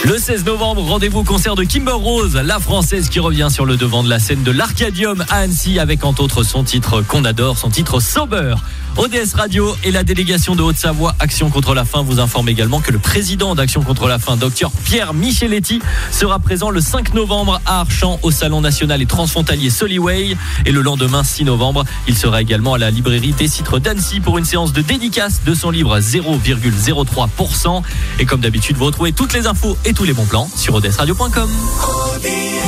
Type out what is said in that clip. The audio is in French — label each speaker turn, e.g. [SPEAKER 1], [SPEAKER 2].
[SPEAKER 1] Le 16 novembre, rendez-vous au concert de Kimber Rose, la française qui revient sur le devant de la scène de l'Arcadium à Annecy avec entre autres son titre qu'on adore, son titre Sober. ODS Radio et la délégation de Haute-Savoie Action contre la faim vous informent également que le président d'Action contre la faim, Dr Pierre Micheletti, sera présent le 5 novembre à Archamps au Salon national et transfrontalier Soliway. Et le lendemain, 6 novembre, il sera également à la librairie des Citres d'Annecy pour une séance de dédicace de son livre 0,03%. Et comme d'habitude, vous retrouvez toutes les infos et tous les bons plans sur odsradio.com.